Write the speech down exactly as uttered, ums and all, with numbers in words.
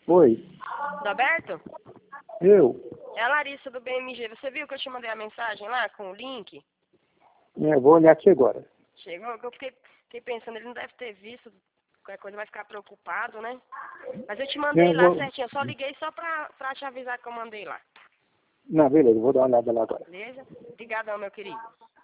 Oi, Roberto? eu? É a Larissa do B M G. Você viu que eu te mandei a mensagem lá com o link? Eu vou olhar aqui agora. Chegou, eu fiquei, fiquei pensando, ele não deve ter visto, qualquer coisa vai ficar preocupado, né? Mas eu te mandei Eu lá vou... certinho, eu só liguei só pra, pra te avisar que eu mandei lá. Não, beleza, vou dar uma olhada lá agora. Beleza? Obrigadão, meu querido.